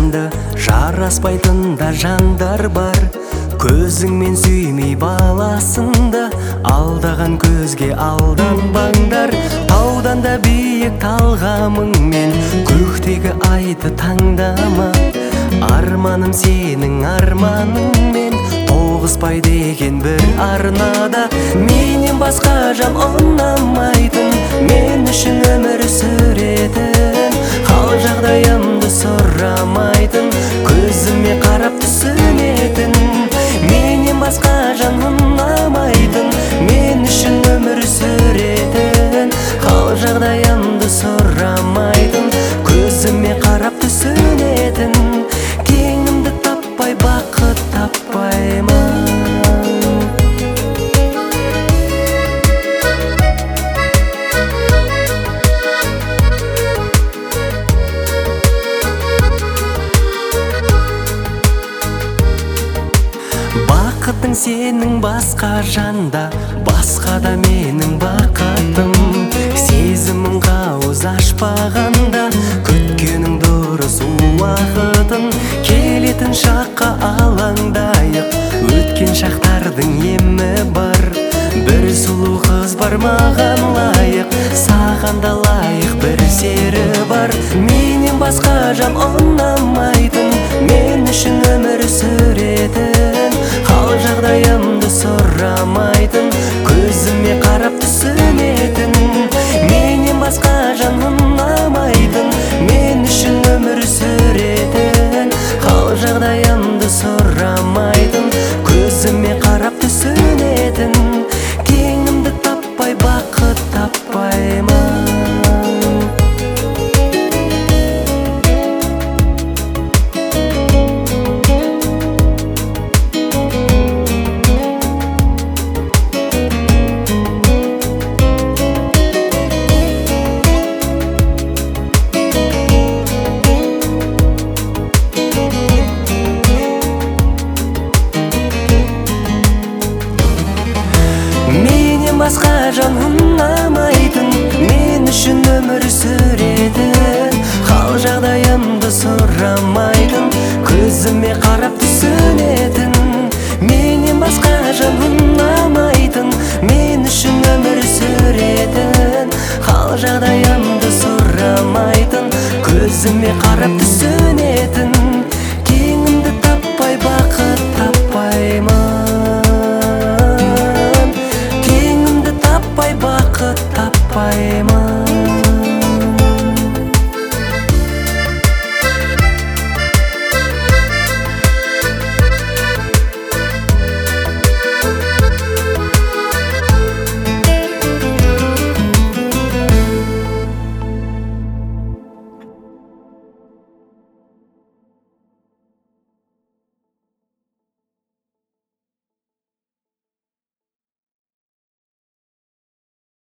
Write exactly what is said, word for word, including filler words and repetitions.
жанды жараспайтын да жандар бар. Көзіңмен сүймей баласынды алдаған көзге алданбаңдар. Таудан да биік талғамыңмен көктегі айды таңдама. Арманым сенің арманыңмен тоғыспай деген бір арнада. Менен басқа жан ұнамайтын, мен үшін өмір сүретін, хал жағдайымды сұрамайтын, көзіме қарап түсінетін. Менен басқа жан ұнамайтын, мен үшін өмір сүретін, хал жағдайымды сұрамайтын, көзіме қарап түсінетін. Теңімді таппай бақыт таппаймын. Бақытың сенің басқа жанда, басқа да менің бақытым. Сезімің қауыз ашпағанда, күткенің дұрыс уақытын. Келетін шаққа алаңдайық, өткен шақтардың емі бар. Бір сұлу қыз бар маған лайық, саған да лайық бір сері бар. Менен басқа жан ұнамайтын, мен үшін өмір сүретін, хал жағдайымды сұрамайтын, көзіме қарап түсінетін. Менен басқа жан ұнамайтын, мен үшін өмір сүретін, хал жағдайымды сұрамайтын, көзіме қарап түсінетін. Теңімді таппай бақыт таппаймын. Менен басқа жан ұнамайтын, мен үшін өмір сүретін, хал жағдайымды сұрамайтын, көзіме қарап түсінетін. Менен басқа жан ұнамайтын, мен үшін өмір сүретін, хал жағдайымды сұрамайтын, көзіме қарап түсінетін.